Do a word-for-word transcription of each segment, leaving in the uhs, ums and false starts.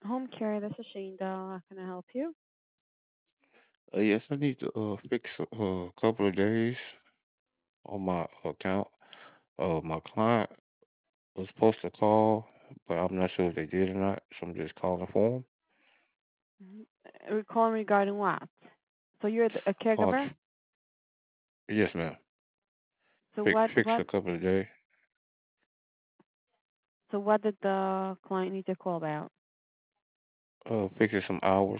Home care, this is Shane Doll. How can I help you? Uh, yes, I need to uh, fix a uh, couple of days on my account. Uh, my client was supposed to call, but I'm not sure if they did or not, so I'm just calling for them. Mhm. Uh, Calling regarding what? So you're the, a Uh, caregiver? f- yes, ma'am. So Fix what fix what a couple of days. so what did the client need to call about? Uh, fixing some hours.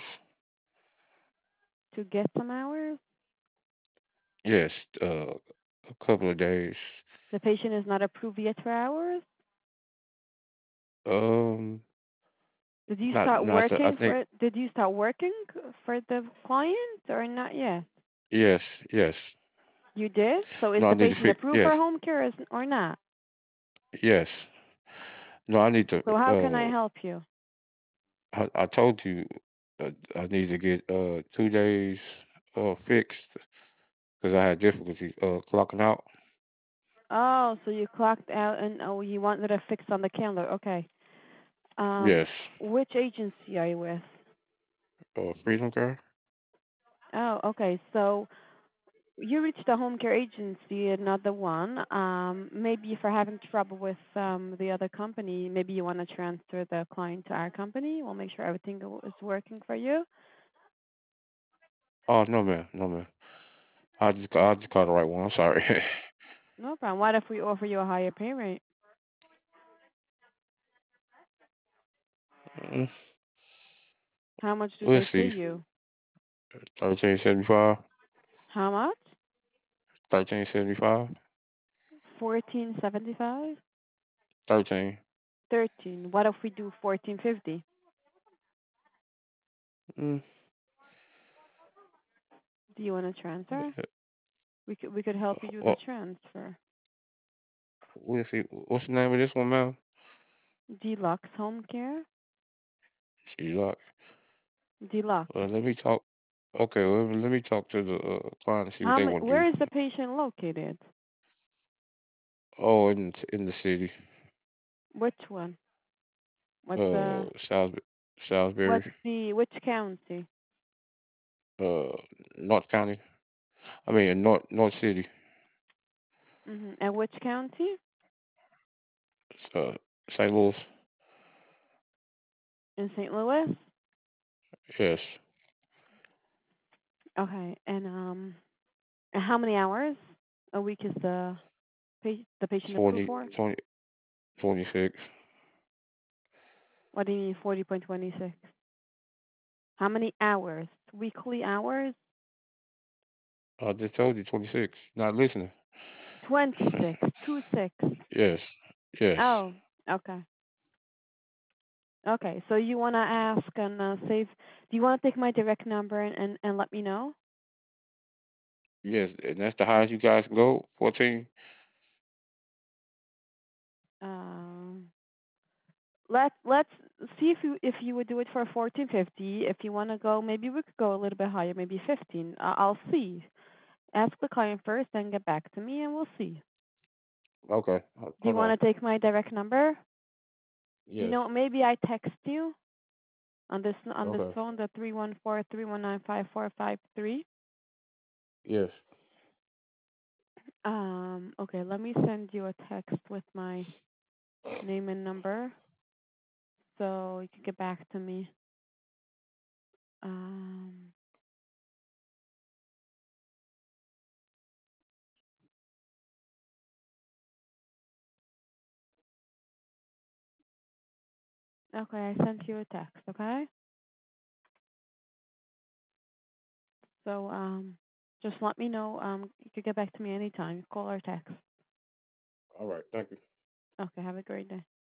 To get some hours? Yes, uh, a couple of days. The patient is not approved yet for hours? Um, Did you not start not the, I working think for did you start working for the client or not yet? yes, yes. You did? So is No, I the need to patient fix. approved for Yes, home care is- or not? yes. No, I need to. So how can I Uh, help you? I, I told you uh, I need to get uh two days uh fixed because I had difficulty uh clocking out. Oh, so you clocked out and oh you wanted a fix on the calendar. Okay. Um Yes. which agency are you with? Uh, Freedom Care. Oh, okay. So you reached the home care agency, another one. Um, maybe if you're having trouble with um, the other company, maybe you want to transfer the client to our company. We'll make sure everything go- is working for you. Oh no man, no man. I just I just called the right one. I'm sorry. No problem. What if we offer you a higher pay rate? Mm, How much do we'll they pay see. you? Thirteen seventy five. How much? Thirteen seventy five. Fourteen seventy five? Thirteen. Thirteen. What if we do fourteen fifty? Mm, Do you want to transfer? We could we could help you do the well, transfer. we'll see. What's the name of this one, man? Deluxe home care. She like. Deluxe. Uh, let me talk. Okay, well, let me talk to the uh, client and see what How they many, want to where do. is the patient located? Oh, in in the city. Which one? What's Uh, the Salisbury. what's Salisbury. the which county? Uh, North County. I mean, North North City. Hmm. And which county? Uh, Saint Louis. In Saint Louis? Yes. Okay. And um and how many hours a week is the pa- the patient approved Twenty for? twenty twenty six. What do you mean forty point two six? How many hours? Weekly hours? I just told you twenty-six. Not listening. twenty-six. Two six. Yes. Yes. Oh, okay. Okay. So you want to ask and uh, save. Do you want to take my direct number and, and, and let me know? Yes. And that's the highest you guys can go. fourteen. Um, let let's see if you if you would do it for fourteen fifty. If you want to go, maybe we could go a little bit higher, maybe fifteen. I- I'll see. Ask the client first, then get back to me, and we'll see. Okay. Ho- Do you Hold on. want to take my direct number? You Yes. know, maybe I text you on this on this Okay. phone, the three one four three one nine five four five three. Yes. Um, okay, let me send you a text with my name and number so you can get back to me. Um, okay, I sent you a text. Okay, so um, just let me know. Um, you can get back to me anytime. Call or text. All right. Thank you. Okay, have a great day.